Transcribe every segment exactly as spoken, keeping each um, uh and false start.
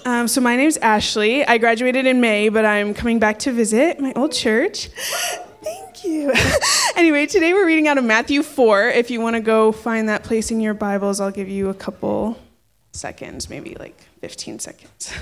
Um, so my name's Ashley. I graduated in May, but I'm coming back to visit my old church. Thank you. Anyway, today we're reading out of Matthew four. If you want to go find that place in your Bibles, I'll give you a couple seconds, maybe like fifteen seconds.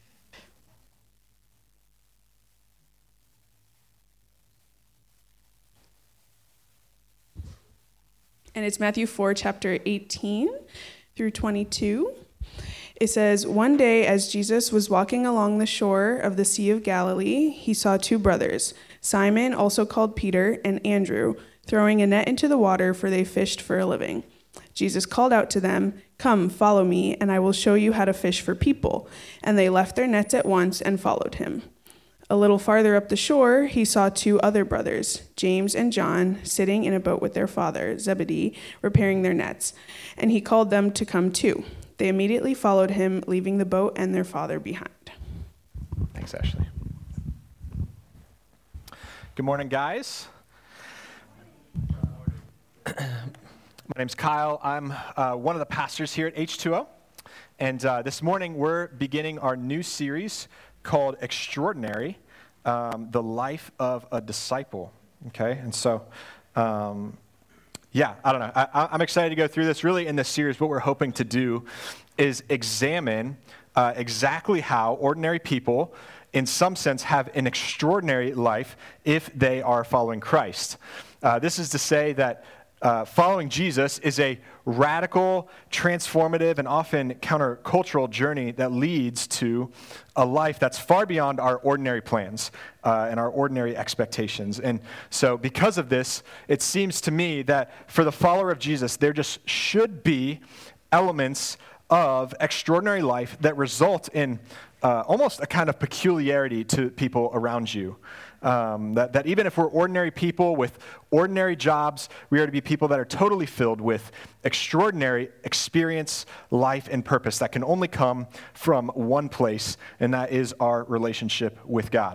And it's Matthew four, chapter eighteen through twenty-two. It says, "One day as Jesus was walking along the shore of the Sea of Galilee, he saw two brothers, Simon, also called Peter, and Andrew, throwing a net into the water, for they fished for a living. Jesus called out to them, 'Come, follow me, and I will show you how to fish for people.' And they left their nets at once and followed him. A little farther up the shore, he saw two other brothers, James and John, sitting in a boat with their father, Zebedee, repairing their nets. And he called them to come too. They immediately followed him, leaving the boat and their father behind." Thanks, Ashley. Good morning, guys. My name's Kyle. I'm uh, one of the pastors here at H two O. And uh, this morning, we're beginning our new series called Extraordinary, um, the Life of a Disciple. Okay, and so, um, yeah, I don't know. I, I'm excited to go through this. Really, in this series, what we're hoping to do is examine uh, exactly how ordinary people, in some sense, have an extraordinary life if they are following Christ. Uh, this is to say that Uh, following Jesus is a radical, transformative, and often countercultural journey that leads to a life that's far beyond our ordinary plans uh, and our ordinary expectations. And so because of this, it seems to me that for the follower of Jesus, there just should be elements of extraordinary life that result in uh, almost a kind of peculiarity to people around you. Um, that, that even if we're ordinary people with ordinary jobs, we are to be people that are totally filled with extraordinary experience, life, and purpose that can only come from one place, and that is our relationship with God.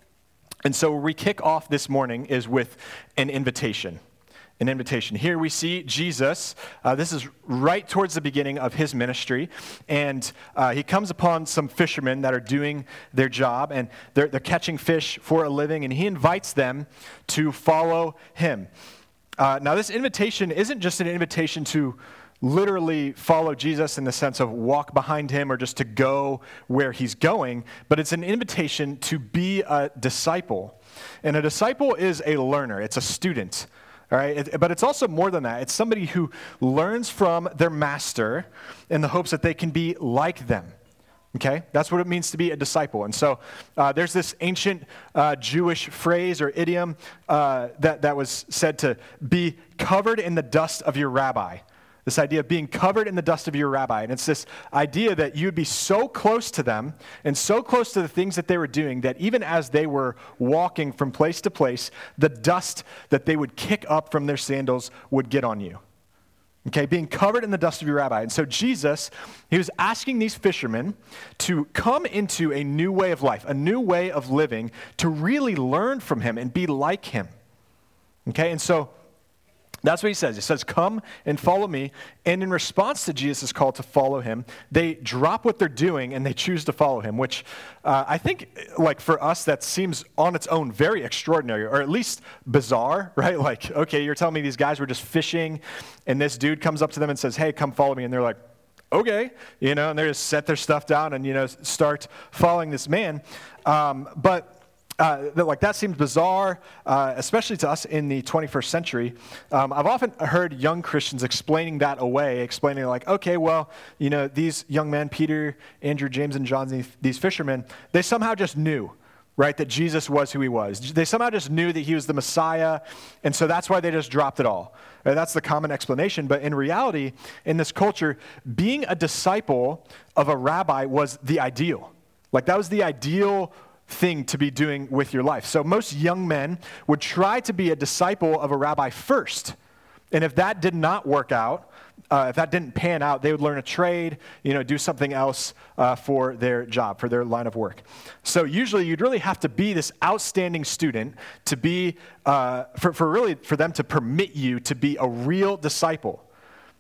And so where we kick off this morning is with an invitation. An invitation. Here we see Jesus. Uh, this is right towards the beginning of his ministry, and uh, he comes upon some fishermen that are doing their job, and they're, they're catching fish for a living, and he invites them to follow him. Uh, now, this invitation isn't just an invitation to literally follow Jesus in the sense of walk behind him or just to go where he's going, but it's an invitation to be a disciple. And a disciple is a learner. It's a student. All right, it, but it's also more than that. It's somebody who learns from their master in the hopes that they can be like them. Okay, that's what it means to be a disciple. And so uh, there's this ancient uh, Jewish phrase or idiom uh, that, that was said to be covered in the dust of your rabbi. This idea of being covered in the dust of your rabbi. And it's this idea that you would be so close to them and so close to the things that they were doing that even as they were walking from place to place, the dust that they would kick up from their sandals would get on you. Okay, being covered in the dust of your rabbi. And so Jesus, he was asking these fishermen to come into a new way of life, a new way of living, to really learn from him and be like him. Okay, and so that's what he says. He says, "Come and follow me." And in response to Jesus' call to follow him, they drop what they're doing and they choose to follow him, which uh, I think, like for us, that seems on its own very extraordinary, or at least bizarre, right? Like, okay, you're telling me these guys were just fishing and this dude comes up to them and says, "Hey, come follow me." And they're like, okay, you know, and they just set their stuff down and, you know, start following this man. Um, but Uh, that, like that seems bizarre, uh, especially to us in the twenty-first century. Um, I've often heard young Christians explaining that away, explaining like, okay, well, you know, these young men, Peter, Andrew, James, and John, these, these fishermen, they somehow just knew, right, that Jesus was who he was. They somehow just knew that he was the Messiah, and so that's why they just dropped it all. Right? That's the common explanation. But in reality, in this culture, being a disciple of a rabbi was the ideal. Like that was the ideal thing to be doing with your life. So most young men would try to be a disciple of a rabbi first. And if that did not work out, uh, if that didn't pan out, they would learn a trade, you know, do something else uh, for their job, for their line of work. So usually you'd really have to be this outstanding student to be, uh, for, for really, for them to permit you to be a real disciple.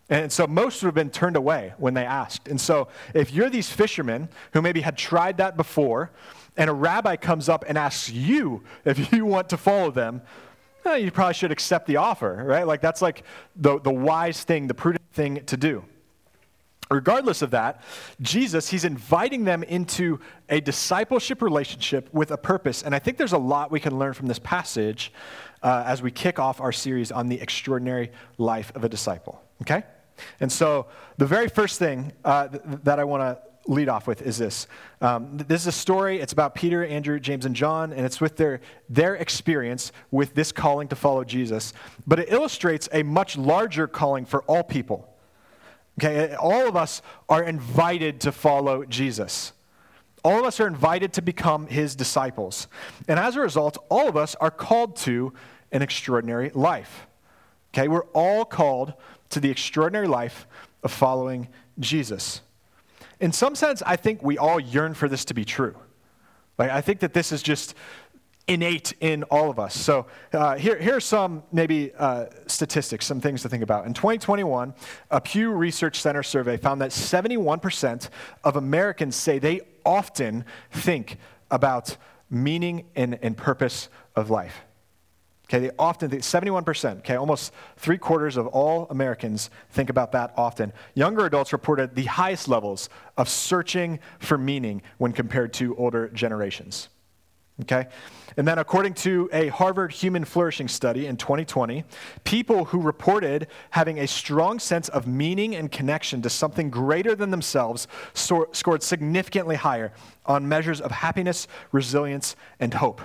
And so most would have been turned away when they asked. And so if you're these fishermen who maybe had tried that before, and a rabbi comes up and asks you if you want to follow them, eh, you probably should accept the offer, right? Like that's like the, the wise thing, the prudent thing to do. Regardless of that, Jesus, he's inviting them into a discipleship relationship with a purpose. And I think there's a lot we can learn from this passage uh, as we kick off our series on the extraordinary life of a disciple, okay? And so the very first thing uh, th- that I want to lead off with is this. Um, this is a story. It's about Peter, Andrew, James, and John, and it's with their, their experience with this calling to follow Jesus. But it illustrates a much larger calling for all people. Okay, all of us are invited to follow Jesus. All of us are invited to become his disciples. And as a result, all of us are called to an extraordinary life. Okay, we're all called to the extraordinary life of following Jesus. In some sense, I think we all yearn for this to be true. Like, I think that this is just innate in all of us. So uh, here, here are some maybe uh, statistics, some things to think about. In twenty twenty-one, a Pew Research Center survey found that seventy-one percent of Americans say they often think about meaning and, and purpose of life. Okay, they often think, seventy-one percent, okay, almost three quarters of all Americans think about that often. Younger adults reported the highest levels of searching for meaning when compared to older generations. Okay? And then according to a Harvard Human Flourishing study in twenty twenty, people who reported having a strong sense of meaning and connection to something greater than themselves so- scored significantly higher on measures of happiness, resilience, and hope.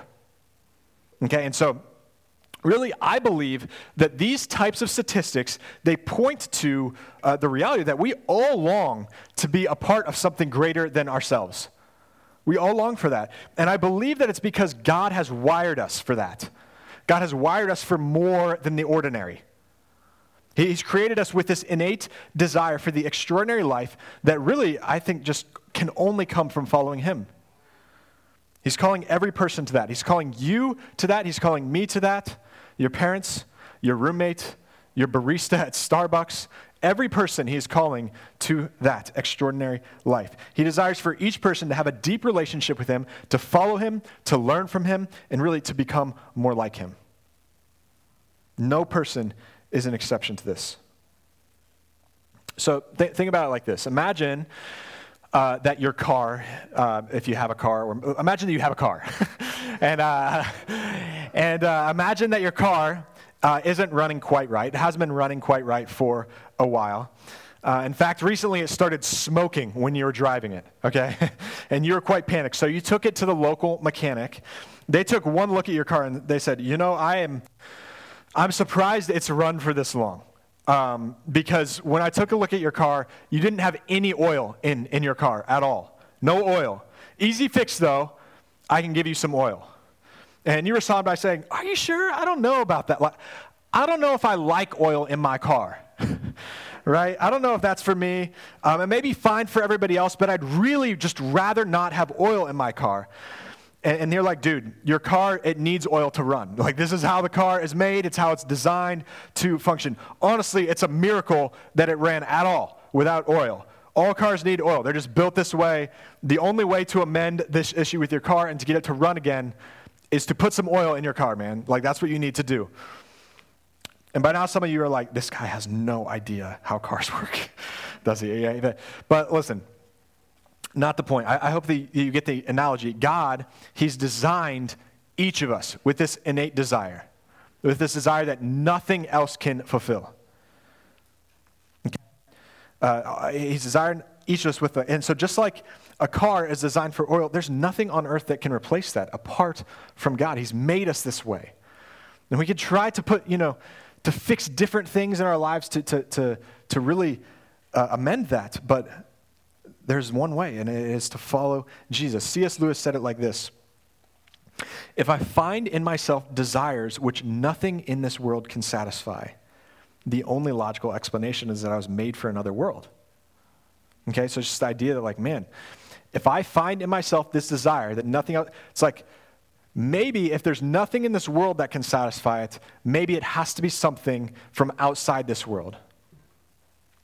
Okay? And so really, I believe that these types of statistics, they point to uh, the reality that we all long to be a part of something greater than ourselves. We all long for that. And I believe that it's because God has wired us for that. God has wired us for more than the ordinary. He's created us with this innate desire for the extraordinary life that really, I think, just can only come from following him. He's calling every person to that. He's calling you to that. He's calling me to that. Your parents, your roommate, your barista at Starbucks, every person he is calling to that extraordinary life. He desires for each person to have a deep relationship with him, to follow him, to learn from him, and really to become more like him. No person is an exception to this. So th- think about it like this. Imagine uh, that your car, uh, if you have a car, or imagine that you have a car. and uh, and uh, imagine that your car Uh, isn't running quite right. It hasn't been running quite right for a while. Uh, in fact, recently it started smoking when you were driving it, okay? And you were quite panicked. So you took it to the local mechanic. They took one look at your car and they said, you know, I am, I'm surprised it's run for this long. Um, because when I took a look at your car, you didn't have any oil in, in your car at all. No oil. Easy fix though, I can give you some oil. And you respond by saying, are you sure? I don't know about that. I don't know if I like oil in my car, right? I don't know if that's for me. Um, it may be fine for everybody else, but I'd really just rather not have oil in my car. And, and they're like, dude, your car, it needs oil to run. Like, this is how the car is made. It's how it's designed to function. Honestly, it's a miracle that it ran at all without oil. All cars need oil. They're just built this way. The only way to amend this issue with your car and to get it to run again is to put some oil in your car, man. Like, that's what you need to do. And by now, some of you are like, this guy has no idea how cars work, does he? Yeah, but listen, not the point. I, I hope that you get the analogy. God, he's designed each of us with this innate desire, with this desire that nothing else can fulfill. Okay? Uh, he's designed each of us with, the, and so just like a car is designed for oil, there's nothing on earth that can replace that apart from God. He's made us this way. And we could try to put, you know, to fix different things in our lives to, to, to, to really uh, amend that, but there's one way, and it is to follow Jesus. C S Lewis said it like this: if I find in myself desires which nothing in this world can satisfy, the only logical explanation is that I was made for another world. Okay, so it's just the idea that, like, man, if I find in myself this desire that nothing else, it's like, maybe if there's nothing in this world that can satisfy it, maybe it has to be something from outside this world.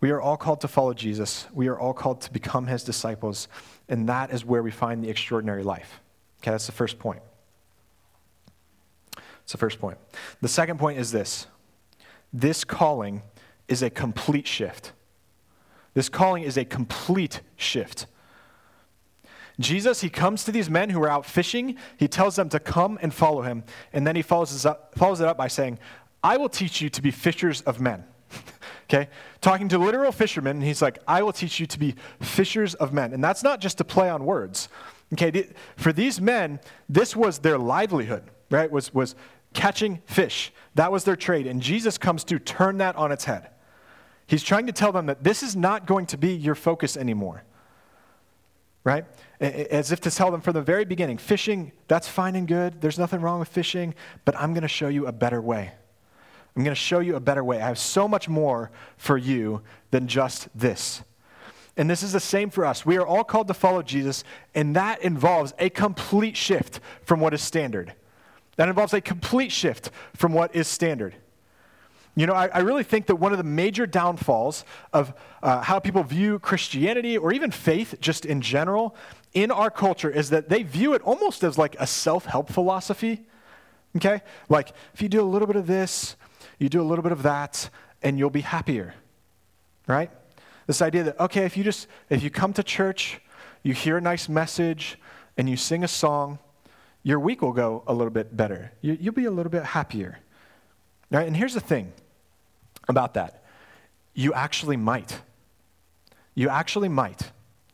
We are all called to follow Jesus. We are all called to become his disciples, and that is where we find the extraordinary life. Okay, that's the first point. That's the first point. The second point is this. This calling is a complete shift. This calling is a complete shift. Jesus, he comes to these men who are out fishing. He tells them to come and follow him. And then he follows, up, follows it up by saying, I will teach you to be fishers of men. Okay? Talking to literal fishermen, he's like, I will teach you to be fishers of men. And that's not just a play on words. Okay? For these men, this was their livelihood, right? Was, was catching fish. That was their trade. And Jesus comes to turn that on its head. He's trying to tell them that this is not going to be your focus anymore. Right? As if to tell them from the very beginning, fishing, that's fine and good. There's nothing wrong with fishing, but I'm going to show you a better way. I'm going to show you a better way. I have so much more for you than just this. And this is the same for us. We are all called to follow Jesus, and that involves a complete shift from what is standard. That involves a complete shift from what is standard. You know, I, I really think that one of the major downfalls of uh, how people view Christianity or even faith just in general in our culture is that they view it almost as like a self-help philosophy, okay? Like, if you do a little bit of this, you do a little bit of that, and you'll be happier, right? This idea that, okay, if you just, if you come to church, you hear a nice message, and you sing a song, your week will go a little bit better. You, you'll be a little bit happier. Right? And here's the thing about that. You actually might. You actually might.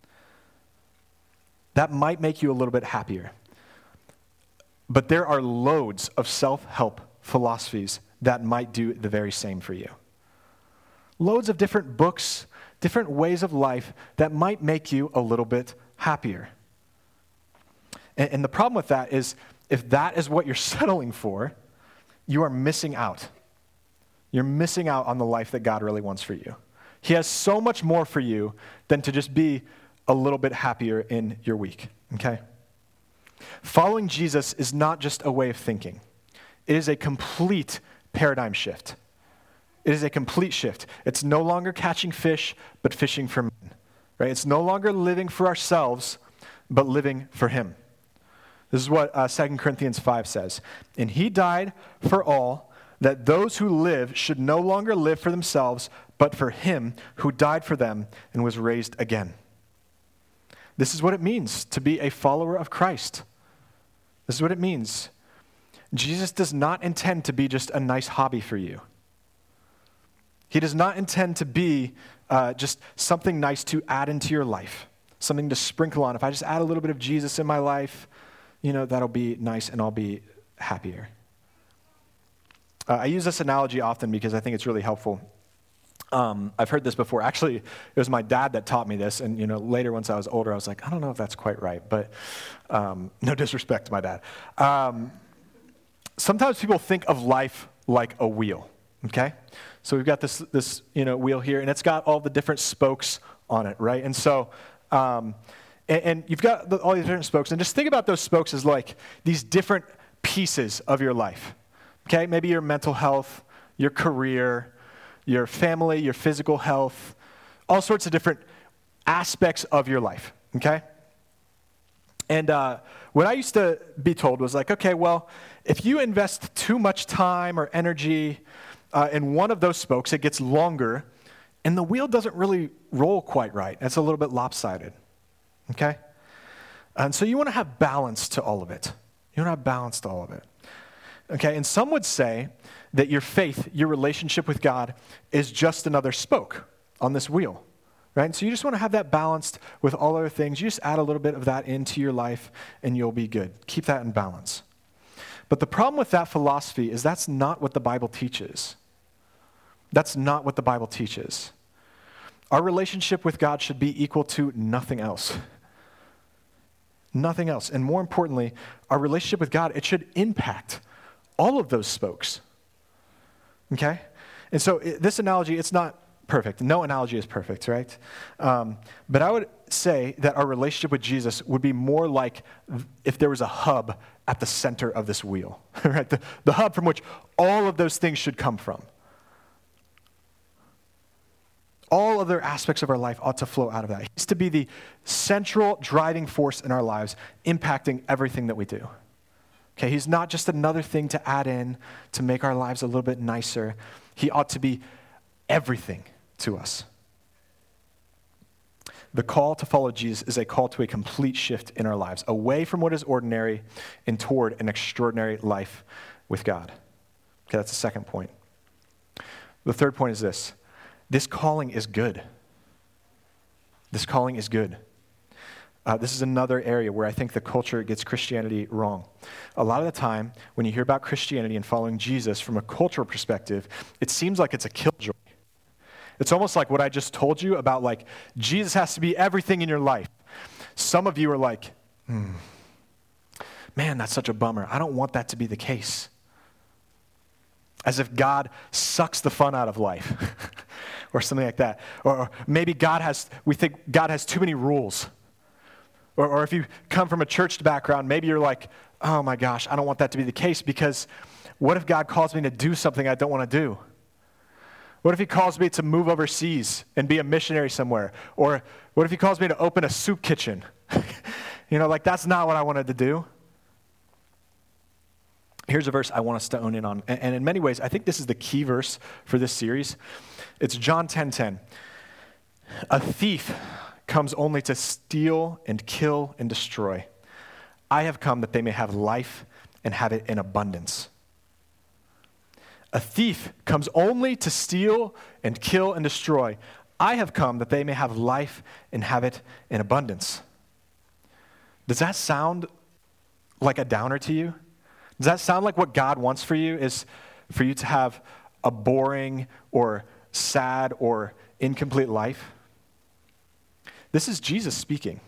That might make you a little bit happier. But there are loads of self-help philosophies that might do the very same for you. Loads of different books, different ways of life that might make you a little bit happier. And, and the problem with that is if that is what you're settling for, you are missing out. You're missing out on the life that God really wants for you. He has so much more for you than to just be a little bit happier in your week, okay? Following Jesus is not just a way of thinking. It is a complete paradigm shift. It is a complete shift. It's no longer catching fish, but fishing for men, right? It's no longer living for ourselves, but living for him. This is what uh, Second Corinthians five says. And he died for all, that those who live should no longer live for themselves, but for him who died for them and was raised again. This is what it means to be a follower of Christ. This is what it means. Jesus does not intend to be just a nice hobby for you. He does not intend to be uh, just something nice to add into your life, something to sprinkle on. If I just add a little bit of Jesus in my life, you know, that'll be nice and I'll be happier. Uh, I use this analogy often because I think it's really helpful. Um, I've heard this before. Actually, it was my dad that taught me this, and you know, later once I was older, I was like, I don't know if that's quite right, but um, no disrespect to my dad. Um, sometimes people think of life like a wheel, okay? So we've got this, this you know, wheel here, and it's got all the different spokes on it, right? And so, um, and, and you've got the, all these different spokes, and just think about those spokes as like these different pieces of your life, okay? Maybe your mental health, your career, your family, your physical health, all sorts of different aspects of your life, okay? And uh, what I used to be told was like, okay, well, if you invest too much time or energy uh, in one of those spokes, it gets longer, and the wheel doesn't really roll quite right. It's a little bit lopsided, okay? And so you want to have balance to all of it. You want to have balance to all of it. Okay, and some would say that your faith, your relationship with God, is just another spoke on this wheel, right? And so you just want to have that balanced with all other things. You just add a little bit of that into your life, and you'll be good. Keep that in balance. But the problem with that philosophy is that's not what the Bible teaches. That's not what the Bible teaches. Our relationship with God should be equal to nothing else. Nothing else. And more importantly, our relationship with God, it should impact all of those spokes, okay? And so it, this analogy, it's not perfect. No analogy is perfect, right? Um, but I would say that our relationship with Jesus would be more like if there was a hub at the center of this wheel, right? The, the hub from which all of those things should come from. All other aspects of our life ought to flow out of that. He's to be the central driving force in our lives, impacting everything that we do. Okay, he's not just another thing to add in to make our lives a little bit nicer. He ought to be everything to us. The call to follow Jesus is a call to a complete shift in our lives, away from what is ordinary and toward an extraordinary life with God. Okay, that's the second point. The third point is this. This calling is good. This calling is good. Uh, this is another area where I think the culture gets Christianity wrong. A lot of the time, when you hear about Christianity and following Jesus from a cultural perspective, it seems like it's a killjoy. It's almost like what I just told you about, like, Jesus has to be everything in your life. Some of you are like, hmm, man, that's such a bummer. I don't want that to be the case. As if God sucks the fun out of life or something like that. Or, or maybe God has, we think God has too many rules. Or, or if you come from a church background, maybe you're like, oh my gosh, I don't want that to be the case, because what if God calls me to do something I don't want to do? What if he calls me to move overseas and be a missionary somewhere? Or what if he calls me to open a soup kitchen? You know, like, that's not what I wanted to do. Here's a verse I want us to own in on. And in many ways, I think this is the key verse for this series. It's John ten ten. A thief comes only to steal and kill and destroy. I have come that they may have life and have it in abundance. A thief comes only to steal and kill and destroy. I have come that they may have life and have it in abundance. Does that sound like a downer to you? Does that sound like what God wants for you is for you to have a boring or sad or incomplete life? This is Jesus speaking.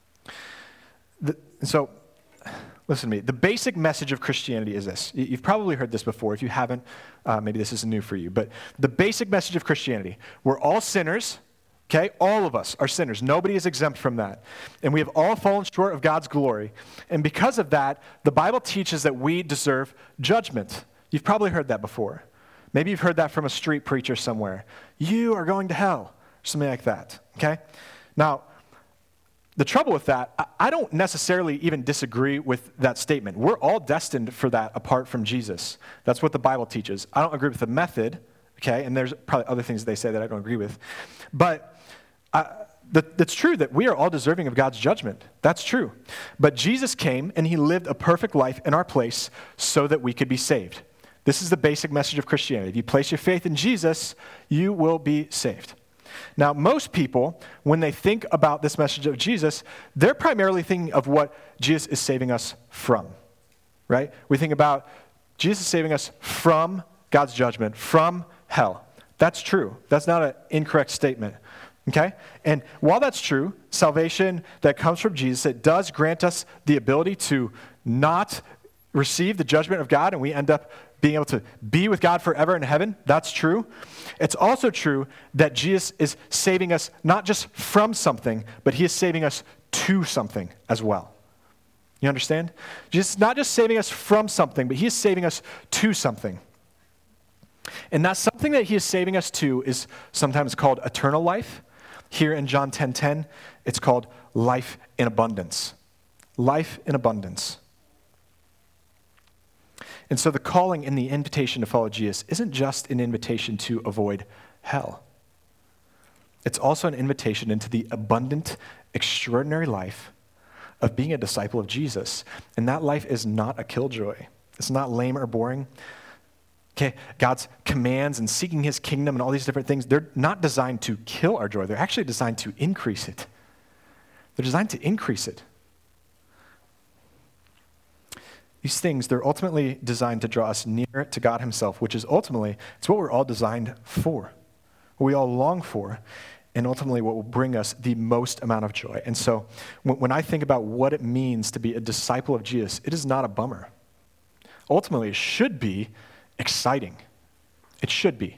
The, so, listen to me. The basic message of Christianity is this. You've probably heard this before. If you haven't, uh, maybe this isn't new for you. But the basic message of Christianity, we're all sinners, okay? All of us are sinners. Nobody is exempt from that. And we have all fallen short of God's glory. And because of that, the Bible teaches that we deserve judgment. You've probably heard that before. Maybe you've heard that from a street preacher somewhere. You are going to hell, or something like that, okay? Now, the trouble with that, I don't necessarily even disagree with that statement. We're all destined for that apart from Jesus. That's what the Bible teaches. I don't agree with the method, okay? And there's probably other things they say that I don't agree with. But uh, that, that's true that we are all deserving of God's judgment. That's true. But Jesus came and he lived a perfect life in our place so that we could be saved. This is the basic message of Christianity. If you place your faith in Jesus, you will be saved. Now, most people, when they think about this message of Jesus, they're primarily thinking of what Jesus is saving us from, right? We think about Jesus saving us from God's judgment, from hell. That's true. That's not an incorrect statement, okay? And while that's true, salvation that comes from Jesus, it does grant us the ability to not receive the judgment of God, and we end up being able to be with God forever in heaven. That's true. It's also true that Jesus is saving us not just from something, but he is saving us to something as well. You understand? Jesus is not just saving us from something, but he is saving us to something. And that something that he is saving us to is sometimes called eternal life. Here in John ten ten, it's called life in abundance. Life in abundance. And so the calling and the invitation to follow Jesus isn't just an invitation to avoid hell. It's also an invitation into the abundant, extraordinary life of being a disciple of Jesus. And that life is not a killjoy. It's not lame or boring. Okay, God's commands and seeking his kingdom and all these different things, they're not designed to kill our joy. They're actually designed to increase it. They're designed to increase it. These things, they're ultimately designed to draw us nearer to God himself, which is ultimately, it's what we're all designed for, what we all long for, and ultimately what will bring us the most amount of joy. And so when, when I think about what it means to be a disciple of Jesus, it is not a bummer. Ultimately, it should be exciting. It should be.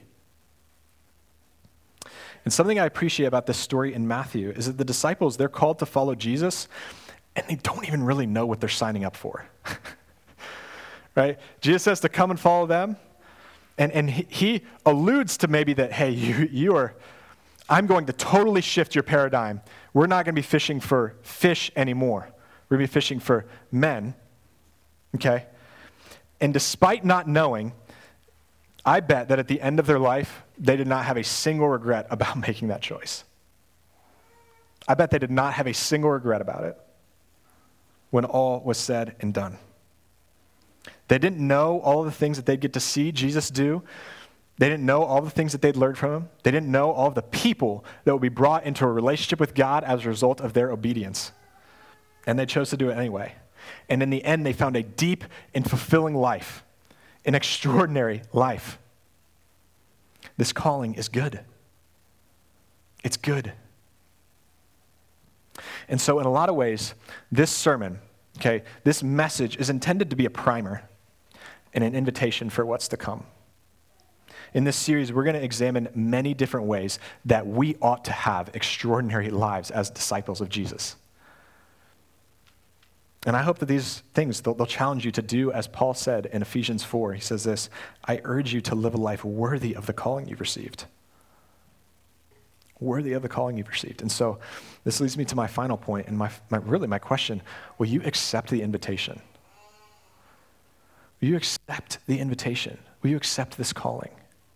And something I appreciate about this story in Matthew is that the disciples, they're called to follow Jesus, and they don't even really know what they're signing up for. Right? Jesus says to come and follow them. And, and he, he alludes to maybe that, hey, you, you are, I'm going to totally shift your paradigm. We're not going to be fishing for fish anymore. We're going to be fishing for men, okay? And despite not knowing, I bet that at the end of their life, they did not have a single regret about making that choice. I bet they did not have a single regret about it when all was said and done. They didn't know all of the things that they'd get to see Jesus do. They didn't know all the things that they'd learned from him. They didn't know all of the people that would be brought into a relationship with God as a result of their obedience. And they chose to do it anyway. And in the end, they found a deep and fulfilling life, an extraordinary life. This calling is good. It's good. And so in a lot of ways, this sermon, okay, this message is intended to be a primer and an invitation for what's to come. In this series, we're going to examine many different ways that we ought to have extraordinary lives as disciples of Jesus. And I hope that these things, they'll, they'll challenge you to do as Paul said in Ephesians four. He says this, I urge you to live a life worthy of the calling you've received. Worthy of the calling you've received. And so this leads me to my final point and my, my really my question, will you accept the invitation? Will you accept the invitation? Will you accept this calling?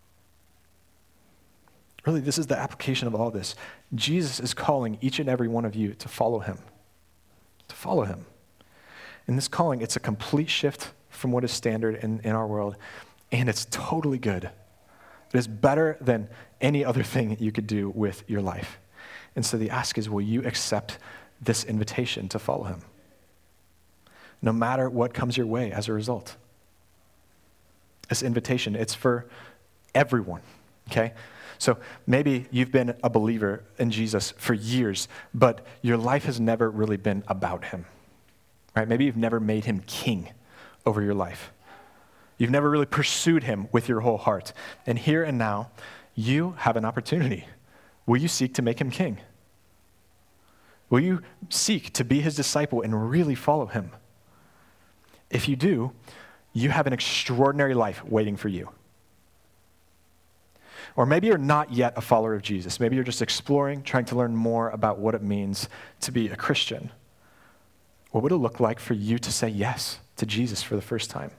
Really, this is the application of all this. Jesus is calling each and every one of you to follow him. To follow him. In this calling, it's a complete shift from what is standard in, in our world, and it's totally good. It is better than any other thing you could do with your life. And so the ask is, will you accept this invitation to follow him? No matter what comes your way as a result. This invitation, it's for everyone, okay? So maybe you've been a believer in Jesus for years, but your life has never really been about him, right? Maybe you've never made him king over your life. You've never really pursued him with your whole heart. And here and now, you have an opportunity. Will you seek to make him king? Will you seek to be his disciple and really follow him? If you do, you have an extraordinary life waiting for you. Or maybe you're not yet a follower of Jesus. Maybe you're just exploring, trying to learn more about what it means to be a Christian. What would it look like for you to say yes to Jesus for the first time?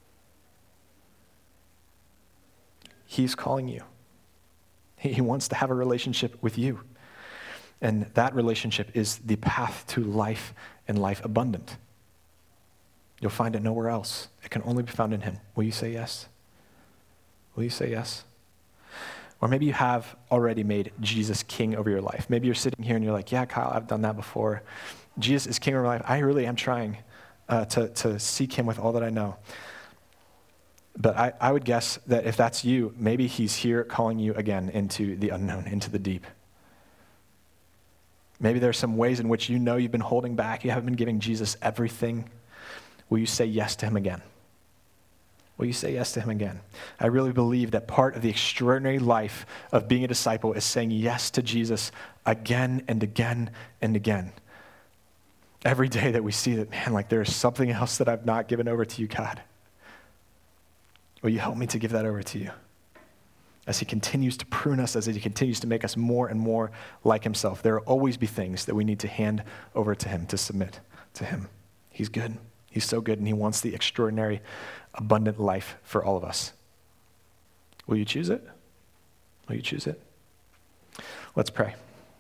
He's calling you. He wants to have a relationship with you. And that relationship is the path to life and life abundant. You'll find it nowhere else. It can only be found in him. Will you say yes? Will you say yes? Or maybe you have already made Jesus king over your life. Maybe you're sitting here and you're like, yeah, Kyle, I've done that before. Jesus is king over my life. I really am trying uh, to, to seek him with all that I know. But I, I would guess that if that's you, maybe he's here calling you again into the unknown, into the deep. Maybe there's some ways in which you know you've been holding back. You haven't been giving Jesus everything. Will you say yes to him again? Will you say yes to him again? I really believe that part of the extraordinary life of being a disciple is saying yes to Jesus again and again and again. Every day that we see that, man, like there is something else that I've not given over to you, God. Will you help me to give that over to you? As he continues to prune us, as he continues to make us more and more like himself, there will always be things that we need to hand over to him, to submit to him. He's good. He's so good, and he wants the extraordinary, abundant life for all of us. Will you choose it? Will you choose it? Let's pray.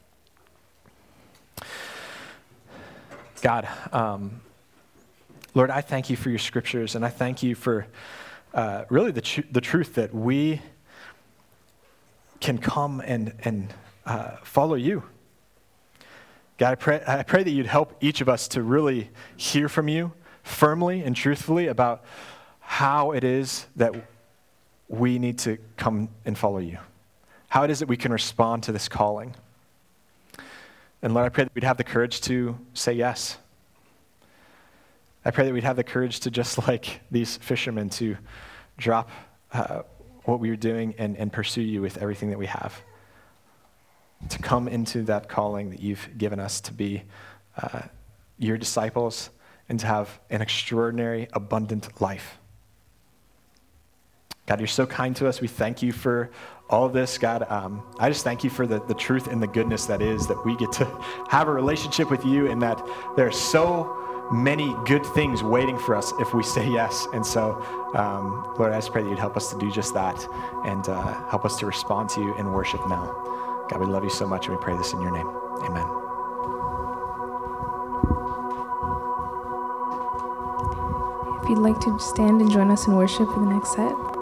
God, um, Lord, I thank you for your scriptures, and I thank you for uh, really the tr- the truth that we can come and and uh, follow you. God, I pray I pray that you'd help each of us to really hear from you firmly and truthfully about how it is that we need to come and follow you, how it is that we can respond to this calling. And Lord, I pray that we'd have the courage to say yes. I pray that we'd have the courage to, just like these fishermen, to drop uh, what we were doing and, and pursue you with everything that we have. To come into that calling that you've given us to be uh, your disciples and to have an extraordinary, abundant life. God, you're so kind to us. We thank you for all of this, God. Um, I just thank you for the, the truth and the goodness that is that we get to have a relationship with you, and that there are so many good things waiting for us if we say yes. And so, um, Lord, I just pray that you'd help us to do just that, and uh, help us to respond to you in worship now. God, we love you so much, and we pray this in your name. Amen. If you'd like to stand and join us in worship for the next set.